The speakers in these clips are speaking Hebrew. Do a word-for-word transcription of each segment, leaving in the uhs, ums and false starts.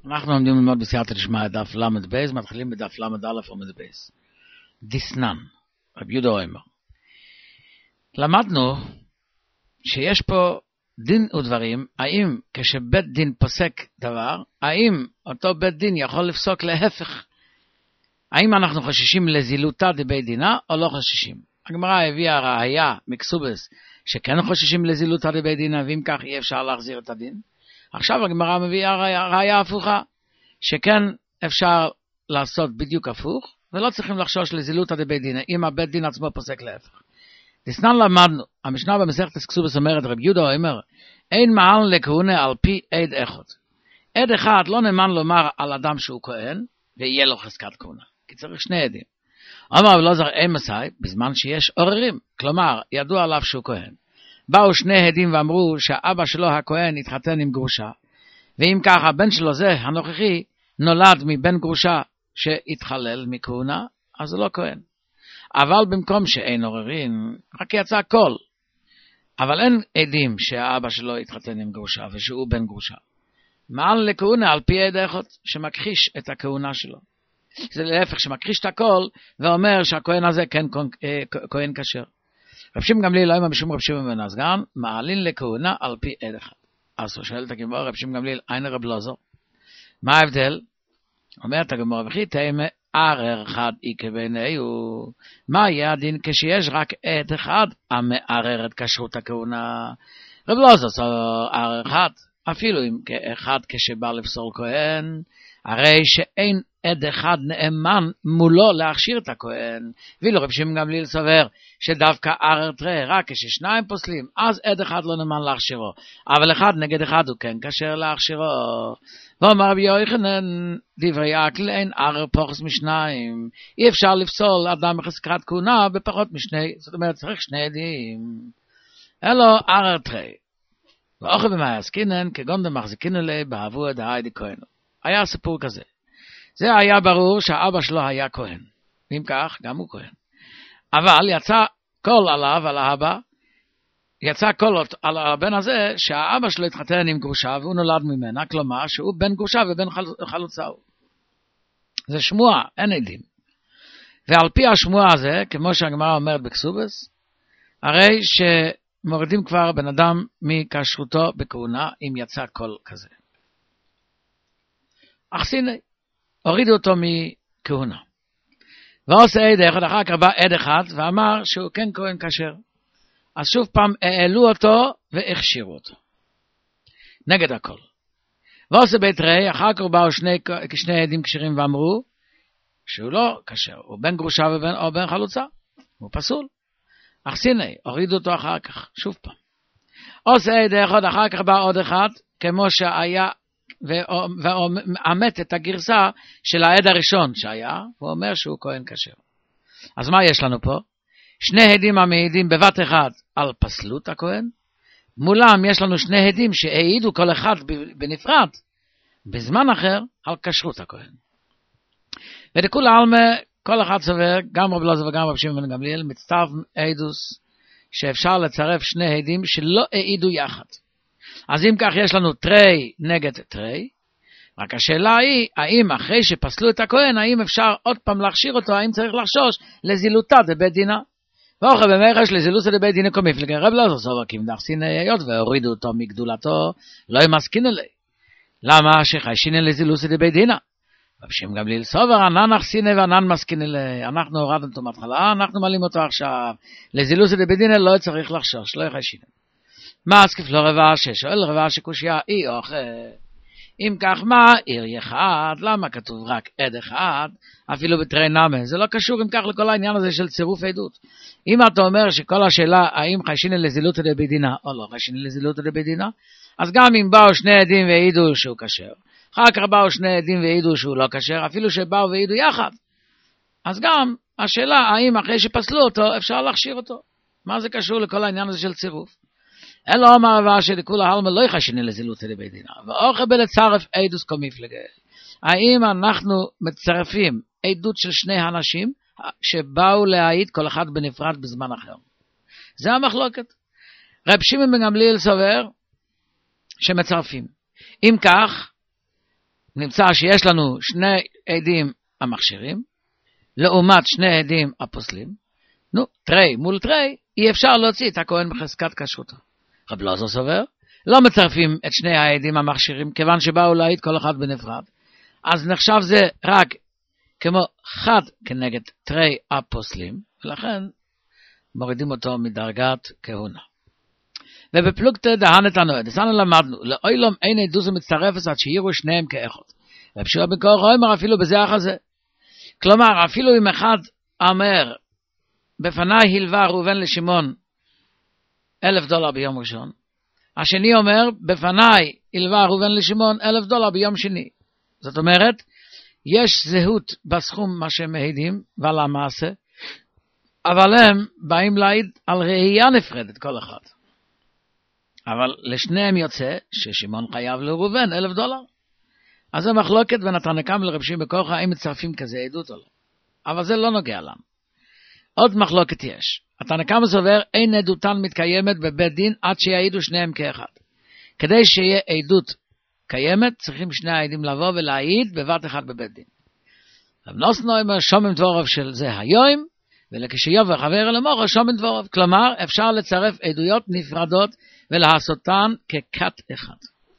אנחנו עומדים ללמוד בסייעתא דשמיא דף למד בייס, מתחילים בדף למד א' עמוד בייס. דיסנן, רבי יהודה אומר. למדנו שיש פה דין ודברים, האם כשבית דין פוסק דבר, האם אותו בית דין יכול לפסוק להפך? האם אנחנו חוששים לזילותא דבית דינה או לא חוששים? הגמרא הביאה ראיה מקסובס שכן חוששים לזילותא דבית דינה, ואם כך אי אפשר להחזיר את הדין. עכשיו הגמרא מביאה ראיה הפוכה, שכן אפשר לעשות בדיוק הפוך, ולא צריכים לחשוש לזילותא דבית דינה, אם הבית דין עצמו פוסק להפך. דסנן למדנו, המשנה במסכת כסובס אומרת, רבי יהודה אומר, אין מעל לכהונה על פי עד אחד. עד אחד לא נאמן לומר על אדם שהוא כהן, ויהיה לו חזקת כהונה, כי צריך שני עדים. אמר רבי אלעזר אין מסי, בזמן שיש עוררים, כלומר, ידוע עליו שהוא כהן. באו שני עדים ואמרו שהאבא שלו הכהן התחתן עם גרושה, ואם כך הבן שלו זה, הנוכחי, נולד מבן גרושה שהתחלל מכהונה, אז הוא לא כהן. אבל במקום שאין עוררין, רק יצא קול. אבל אין עדים שהאבא שלו התחתן עם גרושה ושהוא בן גרושה. מעל לכהונה על פי עד אחד שמכחיש את הכהונה שלו. זה להפך שמכחיש את הכל ואומר שהכהן הזה כן כהן כשר. רב שמעון גמליאל לא אמר בשום רב שמעון בן הסגן, מעלין לכהונה על פי עד אחד. אז הוא שואל את הגמרא, רב שמעון גמליאל, אין רב אלעזר? מה ההבדל? אומרת הגמרא, וכי תימא ערר אחד איקה בעיניהו, מה יהיה הדין כשיש רק עד אחד המערר את כשרות הכהונה? רב אלעזר ערר אחד, אפילו אם אחד כשבא לפסול כהן, הרי שאין עד אחד נאמן מולו להכשיר את הכהן, ואילו רב שמעון גמליאל סובר שדווקא ערר תרי, רק כששניים פוסלים, אז עד אחד לא נאמן להכשירו, אבל אחד נגד אחד הוא כן כשר להכשירו. ואומר רבי יוחנן, דברי עקל אין ערר פוחס משניים, אי אפשר לפסול אדם בחזקת כהונה בפחות משני, זאת אומרת צריך שני עדים, אלו ערר תרי. ואוכל במאי עסקינן, כגון דמחזיקין אלי בעבור דהי דכהן. היה סיפור כזה. זה היה ברור שהאבא שלו היה כהן. ואם כך, גם הוא כהן. אבל יצא קול עליו, על האבא, יצא קול על הבן הזה, שהאבא שלו התחתן עם גרושה, והוא נולד ממנה, כלומר שהוא בן גרושה ובן חלוצה. זה שמועה, אין עדים. ועל פי השמועה הזה, כמו שהגמרא אומרת בכסובס, הרי שמורידים כבר בן אדם מכשרותו בכהונה, אם יצא קול כזה. אך הנה, הורידו אותו מכהונה. ועושה עד אחד, אחר כך בא עד אחד, ואמר שהוא כן כהן כשר. אז שוב פעם העלו אותו והכשירו אותו. נגד הכל. ועושה בית ראי, אחר כך באו שני, שני עדים כשרים ואמרו, שהוא לא כשר, הוא בן גרושה ובן, או בן חלוצה. הוא פסול. אך הנה, הורידו אותו אחר כך, שוב פעם. עושה עד אחד, אחר כך בא עוד אחד, כמו שהיה, ועמת את הגרסה של העד הראשון שהיה, הוא אומר שהוא כהן כשר. אז מה יש לנו פה? שני עדים המעידים בבת אחד על פסלות הכהן, מולם יש לנו שני עדים שהעידו כל אחד בנפרד, בזמן אחר על כשרות הכהן. ולכול העלמה, כל אחד סובר, גם רב אלעזר וגם רב שמעון בן גמליאל, מצטרף עדוס שאפשר לצרף שני עדים שלא העידו יחד. אז אם כך יש לנו תרי נגד תרי, רק השאלה היא, האם אחרי שפסלו את הכהן, האם אפשר עוד פעם להכשיר אותו, האם צריך לחשוש לזילותא דבית דינה? ואוכל במרש לזילותא דבית דינה כמפלגה, רב אלעזר סובר כמדחסין היות והורידו אותו מגדולתו, לא ימסכין אלי. למה שחיישין לזילותא דבית דינה? רב שמעון גמליאל סובר, ענן אחסין וענן מסכין אלי, אנחנו הורדנו אותו מההתחלה, אנחנו מעלים אותו עכשיו, לזילותא דבית דינה לא צריך לחשוש, לא יחיישין. מה אסכף לא רבע ששואל רבע שקושיה אי או אחר. אם כך מה עיר אחד, למה כתוב רק עד אחד, אפילו בתרי נמה, זה לא קשור אם כך לכל העניין הזה של צירוף עדות. אם אתה אומר שכל השאלה האם חיישיני לזילותא דבית דינה או לא חיישיני לזילותא דבית דינה, אז גם אם באו שני עדים והעידו שהוא כשר, אחר כך באו שני עדים והעידו שהוא לא כשר, אפילו שבאו והעידו יחד, אז גם השאלה האם אחרי שפסלו אותו אפשר להכשיר אותו. מה זה קשור לכל העניין הזה של צירוף? אלא אמר רבא שדכול העלמא לא יחיישני לזילותא דבית דינה, ואוכל בלצרף עדוס כמפלגה. האם אנחנו מצרפים עדות של שני אנשים שבאו להעיד כל אחד בנפרד בזמן אחר? זה המחלוקת. רב שמעון בן גמליאל סובר שמצרפים. אם כך, נמצא שיש לנו שני עדים המכשירים, לעומת שני עדים הפוסלים, נו, תרי מול תרי, אי אפשר להוציא את הכהן בחזקת כשרותו. רב אלעזר סובר, לא מצרפים את שני העדים המכשירים, כיוון שבאו להעיד כל אחד בנפרד. אז נחשב זה רק כמו חד כנגד תרי הפוסלים, ולכן מורידים אותו מדרגת כהונה. ובפלוגתא דהנת הנועד, אנו למדנו, לאוילום אין עדות מצטרפת עד שיראו שניהם כאחד. רב שילה בן קורח אומר אפילו בזה אחר זה. כלומר, אפילו אם אחד אומר, בפניי הלווה ראובן לשמעון אלף דולר ביום ראשון, השני אומר, בפניי הלווה ראובן לשמעון אלף דולר ביום שני. זאת אומרת, יש זהות בסכום מה שהם מעידים ועל המעשה, אבל הם באים להעיד על ראייה נפרדת כל אחד. אבל לשניהם יוצא ששמעון חייב לראובן אלף דולר. אז זה מחלוקת בין התנא קמא לרב שמעון בן קורח, האם מצרפים כזה עדות או לא. אבל זה לא נוגע להם. עוד מחלוקת יש. התנא קמא סובר, אין עדותן מתקיימת בבית דין עד שיעידו שניהם כאחד. כדי שיהיה עדות קיימת, צריכים שני העדים לבוא ולהעיד בבת אחד בבית דין. רב נוסנו אומר, שומם דבורוב של זה היום, ולכשיובא חבר אל אמור, שומם דבורוב. כלומר, אפשר לצרף עדויות נפרדות ולעשותן ככת אחד.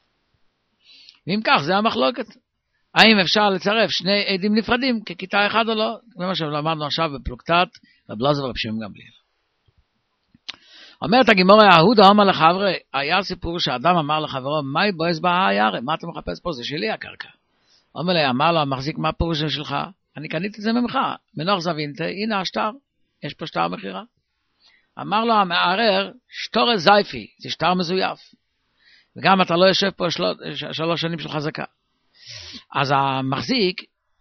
ואם כך, זה המחלוקת. האם אפשר לצרף שני עדים נפרדים ככיתה אחד או לא? זה מה שלמדנו עכשיו בפלוגתת רב אלעזר ורב שמעון גמליאל. אומרת הגימורה, יהודה אמר לחברי, היה סיפור שאדם אמר לחברו, מהי בועז בהיערה? מה אתה מחפש פה? זה שלי הקרקע. אומר לי, אמר לו, המחזיק מה הפירוש שלך? אני קניתי את זה ממך. מנוח זווינתה, הנה השטר. יש פה שטר מחירה. אמר לו המערער, שטור זייפי, זה שטר מזויף. וגם אתה לא יושב פה של... שלוש שנים של חזקה. אז המחזיק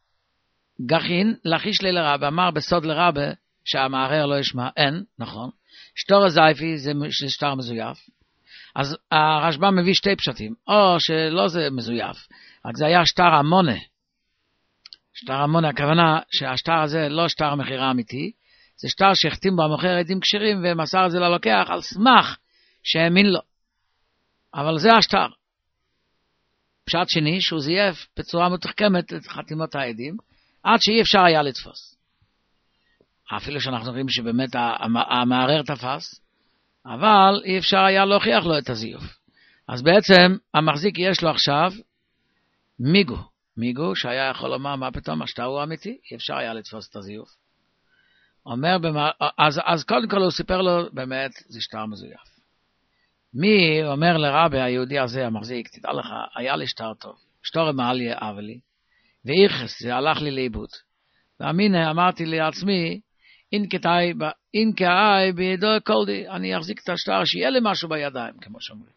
גחין לחיש לי לרבה, אמר בסוד לרבה שהמערער לא ישמע, אין, נכון. שטור זייפי זה שטר מזויף. אז הרשב"ם מביא שתי פשטים, או שלא זה מזויף, רק זה היה שטר המונה. שטר המונה, הכוונה שהשטר הזה לא שטר מחירה אמיתי, זה שטר שהחתים בו המוכר עדים כשרים ומסר את זה ללוקח על סמך שהאמין לו. אבל זה השטר. פשט שני שהוא זייף בצורה מתוחכמת את חתימות העדים, עד שאי אפשר היה לתפוס. אפילו שאנחנו רואים שבאמת המערער תפס, אבל אי אפשר היה להוכיח לו את הזיוף. אז בעצם המחזיק יש לו עכשיו מיגו. מיגו שהיה יכול לומר מה פתאום השטר הוא אמיתי, אי אפשר היה לתפוס את הזיוף. אומר, במה, אז, אז קודם כל הוא סיפר לו באמת זה שטר מזויף. מי אומר לרבי היהודי הזה המחזיק, תדע לך, היה לי שטר טוב, שטור מעליה אבלי, ואיכס, זה הלך לי לאיבוד. ואמינה אמרתי לעצמי, אין כתאי, אין כאי בידו קולדי, אני אחזיק את השטר שיהיה לי משהו בידיים, כמו שאומרים.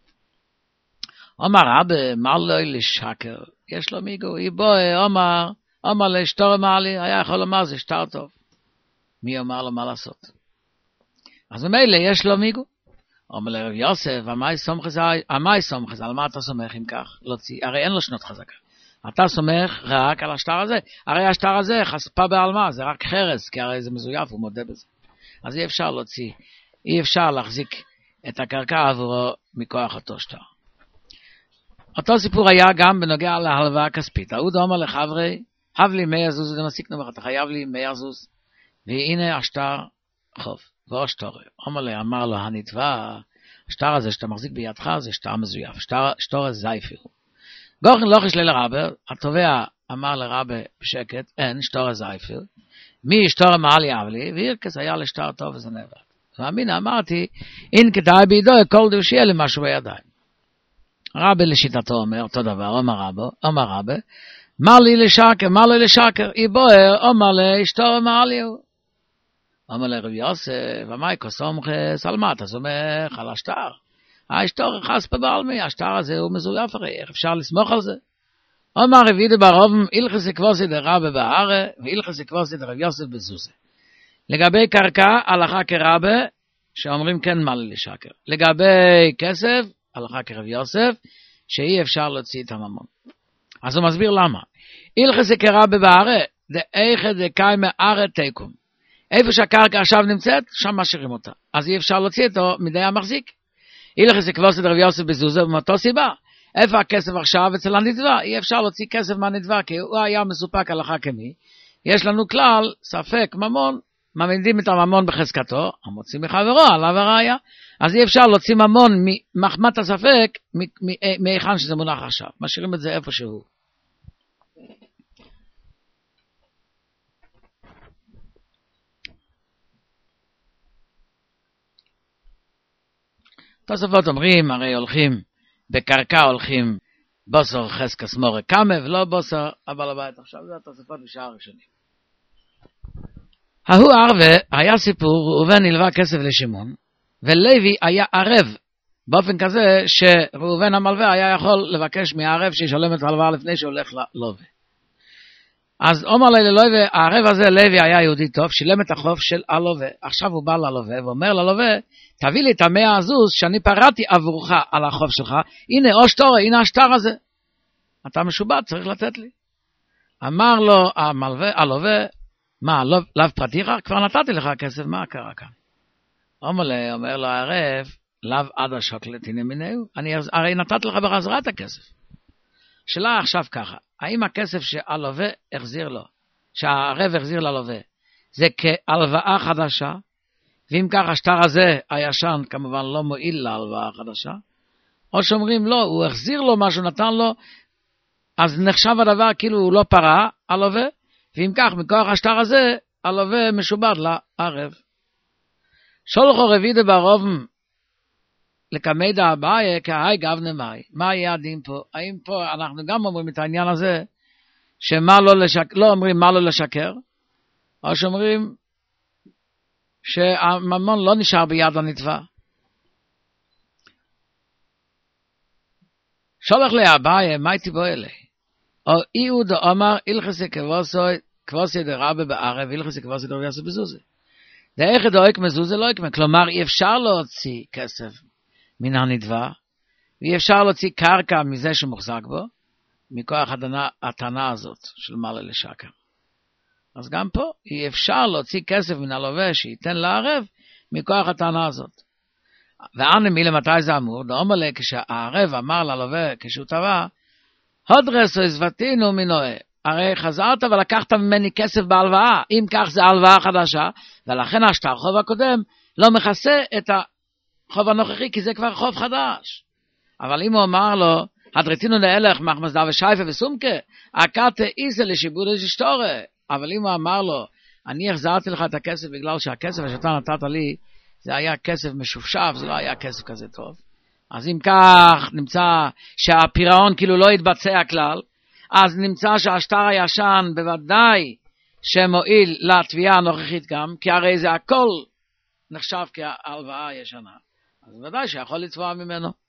אומר רבי, מה לא לשקר, יש לו מיגו, איבוי, אומר, אומר לשטור מעלי, היה יכול לומר, זה שטר טוב. מי אומר לו מה לעשות? אז ממילא יש לו מיגו. אומר לרב יוסף, המאי סומכס, על מה אתה סומך אם כך? להוציא, הרי אין לו שנות חזקה. אתה סומך רק על השטר הזה. הרי השטר הזה חספה בעלמה, זה רק חרס, כי הרי זה מזויף, הוא מודה בזה. אז אי אפשר להוציא, אי אפשר להחזיק את הקרקע עבורו מכוח אותו שטר. אותו סיפור היה גם בנוגע להלוואה הכספית. ההוא אומר לחברי, הב לי מי יזוז, זה מסיק נמך, אתה חייב לי מי יזוז, והנה השטר חוב. ואו שטור, אומר לי, אמר לו, הנתבע, השטר הזה שאתה מחזיק בידך, זה שטר מזויף, שטר, שטור זייפי. גורן לא חשלי לרבה, התובע אמר לרבה בשקט, אין, שטור זייפי, מי שטור מעלי אבלי, וירקס היה לשטר טוב וזה נאבק. ואמינה אמרתי, אין כדאי בידו, כל דו שיהיה לי משהו בידיים. רבה לשיטתו אומר, אותו דבר, אומר רבה, אומר רבה, מה לי לשקר, מה לי לשקר, אי בוער, אומר לי, שטור מעלי הוא. אומר לרב יוסף, ומאי כוסומכס, על מה אתה סומך? על השטר. השטר חס בבעלמי, השטר הזה הוא מזויף הרי, איך אפשר לסמוך על זה? אומר רבי דברובם, הלכס כבוסי דרבה בהרה, והלכס כבוסי דרב יוסף בזוזה. לגבי קרקע, הלכה כרבה, שאומרים כן מה לשקר. לגבי כסף, הלכה כרב יוסף, שאי אפשר להוציא את הממון. אז הוא מסביר למה. הלכס כרבה בהרה, דאיכא דקאי מארה תיקום. איפה שהקרקע עכשיו נמצאת, שם משאירים אותה. אז אי אפשר להוציא אותו מדי המחזיק. הלכס כבוסי דרב יוסף בזוזה, ומאותו סיבה. איפה הכסף עכשיו? אצל הנדבה. אי אפשר להוציא כסף מהנדבה, כי הוא היה מסופק הלכה כמי. יש לנו כלל, ספק ממון, מעמידים את הממון בחזקתו, המוציא מחברו עליו הראיה. אז אי אפשר להוציא ממון ממחמת הספק, מהיכן שזה מונח עכשיו. משאירים את זה איפה שהוא. תוספות אומרים, הרי הולכים, בקרקע הולכים בוסר חזקס מורה קמה, ולא בוסר הבעל הבית. עכשיו זה התוספות בשעה הראשונים. ההוא ערבה, היה סיפור, ראובן הלווה כסף לשמעון, ולוי היה ערב, באופן כזה שראובן המלווה היה יכול לבקש מהערב שישלם את ההלוואה לפני שהולך ללווה. אז אומר לי ללווה, הערב הזה, לוי היה יהודי טוב, שילם את החוב של הלווה. עכשיו הוא בא ללווה ואומר ללווה, תביא לי את המאה הזוז שאני פרעתי עבורך על החוב שלך, הנה או שטורה, הנה השטר הזה. אתה משובד, צריך לתת לי. אמר לו המלווה, הלווה, מה, לאו, לאו פרטיך? כבר נתתי לך כסף, מה קרה כאן? אומר לי, אומר לו הערב, לאו עד השוקלת, הנה מיניהו, אני הרי נתתי לך בחזרה את הכסף. שאלה עכשיו ככה, האם הכסף שהלווה החזיר לו, שהערב החזיר ללווה, זה כהלוואה חדשה, ואם כך השטר הזה הישן כמובן לא מועיל להלוואה החדשה, או שאומרים לא, הוא החזיר לו מה שהוא נתן לו, אז נחשב הדבר כאילו הוא לא פרע, הלווה, ואם כך מכוח השטר הזה, הלווה משובד לערב. שולחו רבידה ברובם, לקמידה הבאה, כהי גבנה מאי. מה יהיה הדין פה? האם פה אנחנו גם אומרים את העניין הזה, שמה לא לשקר, לא אומרים מה לא לשקר, או שאומרים שהממון לא נשאר ביד הנתבע. שולח לי הבאה, מה הייתי בו אלה? או איהוד אומר, הלכסי כבוסי דרבה בערב, הלכסי כבוסי דרבה בזוזה. דאיך דאיק מזוזה לא יקמה. כלומר, אי אפשר להוציא כסף מן הנדבה, ואי אפשר להוציא קרקע מזה שמוחזק בו, מכוח הטענה הזאת של מעלה לשקר. אז גם פה אי אפשר להוציא כסף מן הלווה שייתן לערב, מכוח הטענה הזאת. ואנה מילה מתי זה אמור? דאמר לי, כשהערב אמר ללווה, כשהוא טבע, הודרס או הזבטינו מנועה, הרי חזרת ולקחת ממני כסף בהלוואה, אם כך זה הלוואה חדשה, ולכן השטר חוב הקודם לא מכסה את החוב הנוכחי, כי זה כבר חוב חדש. אבל אם הוא אמר לו, הדרתינו להלך מחמסדה ושייפה וסומקה, הקטה איזה לשיבוד איזה שטורה, אבל אם הוא אמר לו, אני החזרתי לך את הכסף בגלל שהכסף שאתה נתת לי, זה היה כסף משופשף, זה לא היה כסף כזה טוב. אז אם כך נמצא שהפירעון כאילו לא יתבצע כלל, אז נמצא שהשטר הישן בוודאי שמועיל לתביעה הנוכחית גם, כי הרי זה הכל נחשב כהלוואה ישנה. אז בוודאי שיכול לתבוע ממנו.